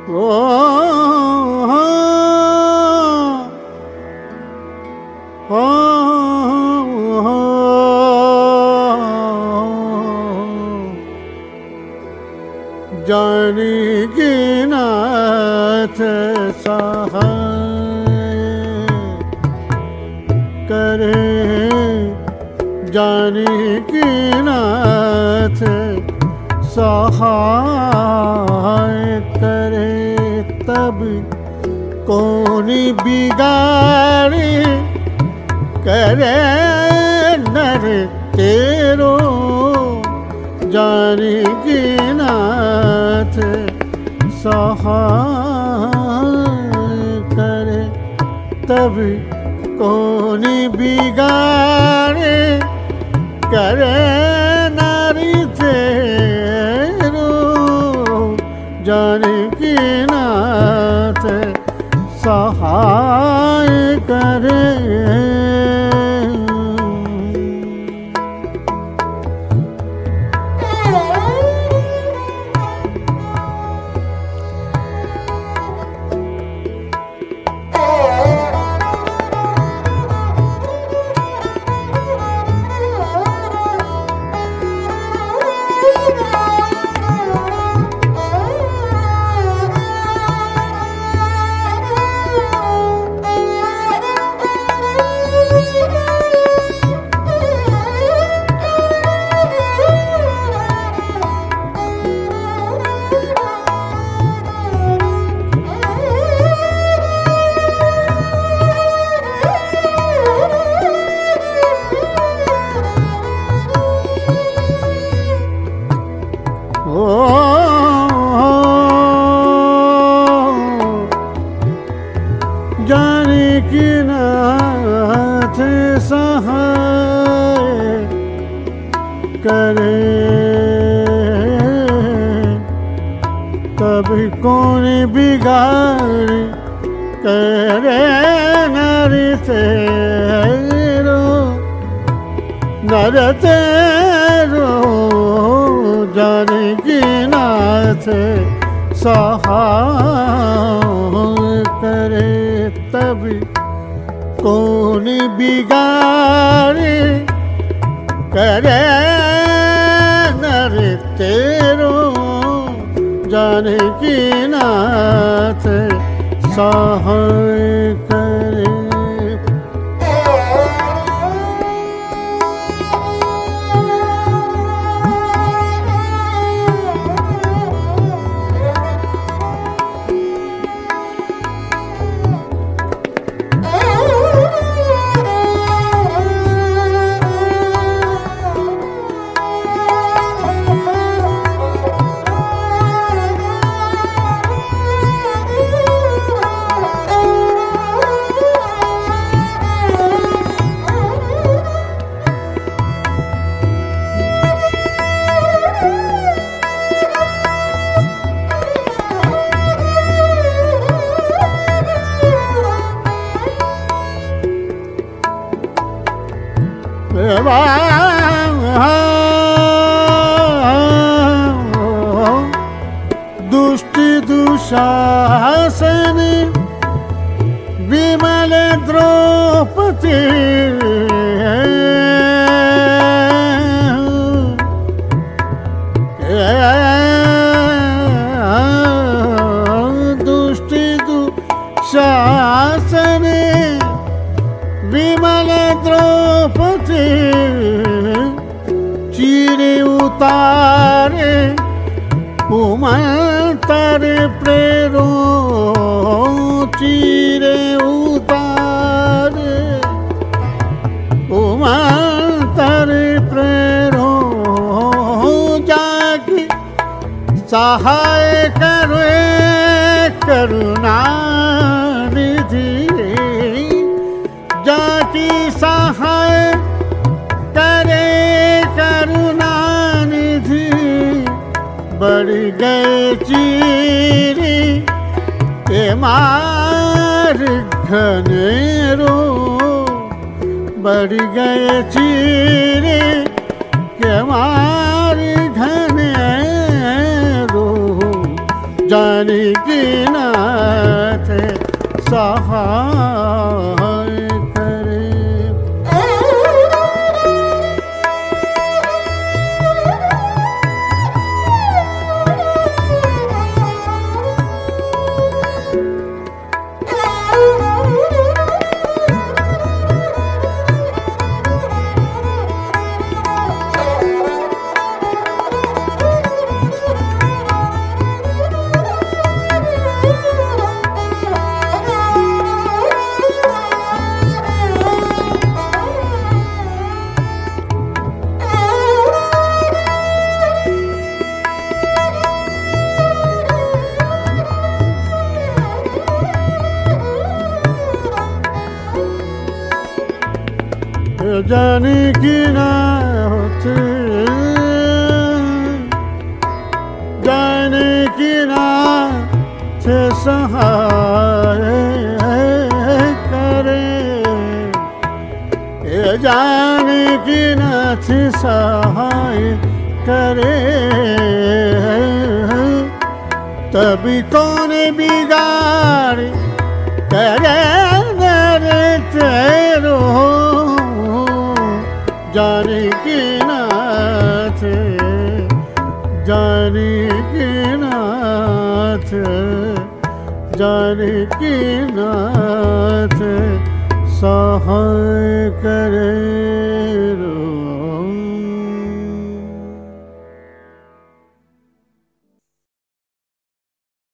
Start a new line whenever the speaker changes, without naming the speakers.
ओ जानकी नाथ सहाय करे, जानकी नाथ सहाय करे, तब कौन बिगाड़े करे नर तेरो। जानकी नाथ सहाय करे, तब कौन बिगाड़े करे नारी तेरो। जानकी नाथ सहाय करे। जानकी नाथ सहाय करे, तब कौन बिगाड़ करे नारी तेरो। नर तेरो जानकी नाथ सहाय करे, तब कौन बिगाड़े करे नर तेरो। जानकी नाथ सहाय करे। दुष्ट दुशासन विमल द्रौपदी, दुष्ट दुशासन विमल द्रौपदी, चीरे उतारे कुमंतर प्रेरो। चीरे उतारे कुमंतर प्रेरो। जाकी सहाय करे करुणा निधि, जाकी सहाय करे करुणा निधि। बढ़ गए चीरी के मार घनेरो, बढ़ गए चीरी के मार घनेरो। जाने जानकी नाथ सहाय करे। जानकी नाथ जानकी नाथ सहाय करे। जानकी नाथ सहाय करे। तभी कौन बिगाड़ करे नर तेरो। जानकी नाथ जानकी नाथ जानकी नाथ सहाय करे।